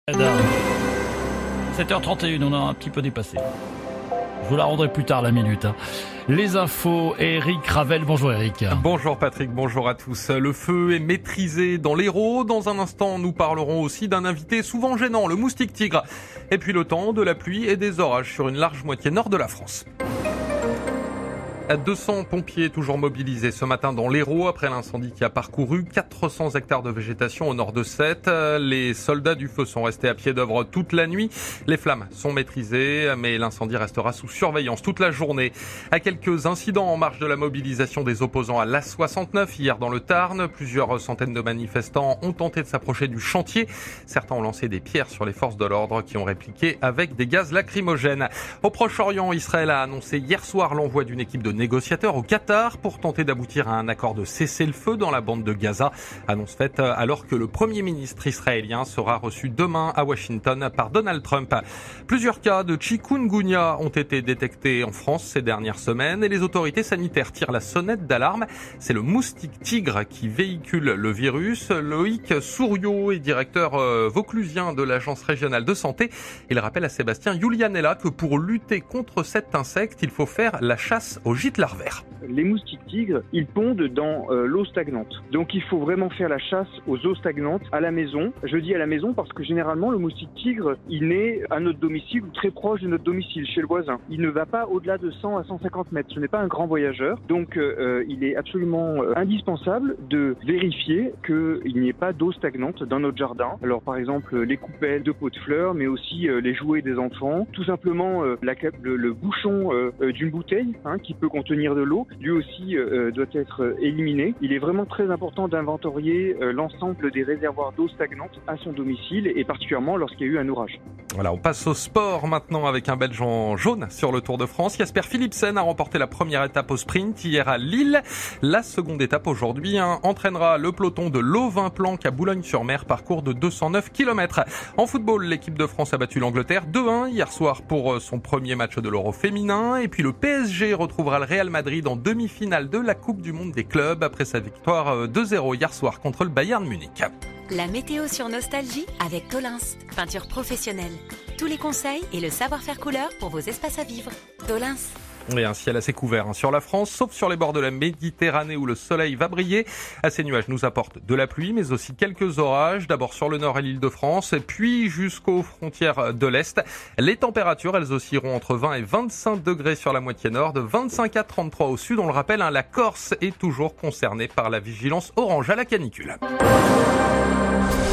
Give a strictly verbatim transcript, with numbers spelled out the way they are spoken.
sept heures trente et une, on a un petit peu dépassé. Je vous la rendrai plus tard la minute. Hein. Les infos, Eric Ravel. Bonjour Eric. Bonjour Patrick, bonjour à tous. Le feu est maîtrisé dans l'Hérault. Dans un instant, nous parlerons aussi d'un invité souvent gênant, le moustique tigre. Et puis le temps, de la pluie et des orages sur une large moitié nord de la France. deux cents pompiers toujours mobilisés ce matin dans l'Hérault après l'incendie qui a parcouru quatre cents hectares de végétation au nord de Sète. Les soldats du feu sont restés à pied d'œuvre toute la nuit. Les flammes sont maîtrisées, mais l'incendie restera sous surveillance toute la journée. À quelques incidents en marge de la mobilisation des opposants à l'A soixante-neuf hier dans le Tarn, plusieurs centaines de manifestants ont tenté de s'approcher du chantier. Certains ont lancé des pierres sur les forces de l'ordre qui ont répliqué avec des gaz lacrymogènes. Au Proche-Orient, Israël a annoncé hier soir l'envoi d'une équipe de négociateurs au Qatar pour tenter d'aboutir à un accord de cessez-le-feu dans la bande de Gaza. Annonce faite alors que le Premier ministre israélien sera reçu demain à Washington par Donald Trump. Plusieurs cas de chikungunya ont été détectés en France ces dernières semaines et les autorités sanitaires tirent la sonnette d'alarme. C'est le moustique tigre qui véhicule le virus. Loïc Souriau est directeur vauclusien de l'Agence régionale de santé. Il rappelle à Sébastien Julianella que pour lutter contre cet insecte, il faut faire la chasse aux gîtes larvaires. Les moustiques tigres, ils pondent dans euh, l'eau stagnante. Donc il faut vraiment faire la chasse aux eaux stagnantes à la maison. Je dis à la maison parce que généralement le moustique tigre, il naît à notre domicile ou très proche de notre domicile, chez le voisin. Il ne va pas au-delà de cent à cent cinquante mètres. Ce n'est pas un grand voyageur. Donc euh, il est absolument euh, indispensable de vérifier qu'il n'y ait pas d'eau stagnante dans notre jardin. Alors par exemple les coupelles de pots de fleurs, mais aussi euh, les jouets des enfants. Tout simplement euh, la, le, le bouchon euh, euh, d'une bouteille hein, qui peut contenir de l'eau, lui aussi euh, doit être éliminé. Il est vraiment très important d'inventorier euh, l'ensemble des réservoirs d'eau stagnante à son domicile et particulièrement lorsqu'il y a eu un orage. Voilà, on passe au sport maintenant avec un Belge en jaune sur le Tour de France. Jasper Philipsen a remporté la première étape au sprint hier à Lille. La seconde étape aujourd'hui hein, entraînera le peloton de Lovin-Planck à Boulogne-sur-Mer, parcours de deux cent neuf kilomètres. En football, l'équipe de France a battu l'Angleterre deux un hier soir pour son premier match de l'Euro féminin. Et puis le P S G retrouvera le Real Madrid en demi-finale de la Coupe du Monde des clubs après sa victoire deux zéro hier soir contre le Bayern Munich. La météo sur Nostalgie avec Tolins, peinture professionnelle. Tous les conseils et le savoir-faire couleur pour vos espaces à vivre. Tolins. Et un ciel assez couvert hein, sur la France, sauf sur les bords de la Méditerranée où le soleil va briller. À ces nuages nous apportent de la pluie, mais aussi quelques orages. D'abord sur le nord et l'Île-de-France, puis jusqu'aux frontières de l'Est. Les températures, elles oscilleront entre vingt et vingt-cinq degrés sur la moitié nord, de vingt-cinq à trente-trois au sud. On le rappelle, hein, la Corse est toujours concernée par la vigilance orange à la canicule.